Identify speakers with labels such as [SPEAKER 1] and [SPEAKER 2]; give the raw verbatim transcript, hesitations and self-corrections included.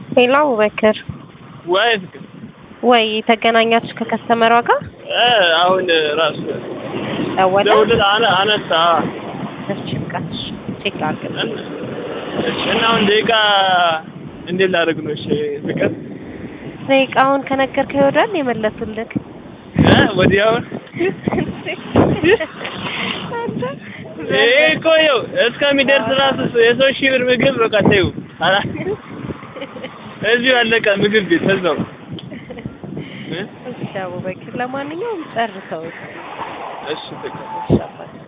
[SPEAKER 1] ሄሎ አቡበክር
[SPEAKER 2] ወይ
[SPEAKER 1] ወይ ተገናኛችሁ ከከስተመሯ ጋር?
[SPEAKER 2] እ አሁን ራሱ
[SPEAKER 1] ደወለ
[SPEAKER 2] ደውል አነ አነሳ
[SPEAKER 1] እሺ ቃሽ ቼክ አድርግ
[SPEAKER 2] እሺ እና አሁን ደቂቃ እንዴት ላደርግ ነው? እሺ ፍቅር
[SPEAKER 1] ደቂቃውን ከነገርከኝ ወዳል የመለሱልክ
[SPEAKER 2] እ ወዲያው እህ ቆዩ እስከሚደርስ ራሱ የሶስት ሺህ ብር ምግብ በቃ ተይው አላ እዚሁ አለቀ ምግብ ቤት እዛው
[SPEAKER 1] እሺ አቡበክር ለማንኛውም ጨርሰው
[SPEAKER 2] እሺ ፍቅር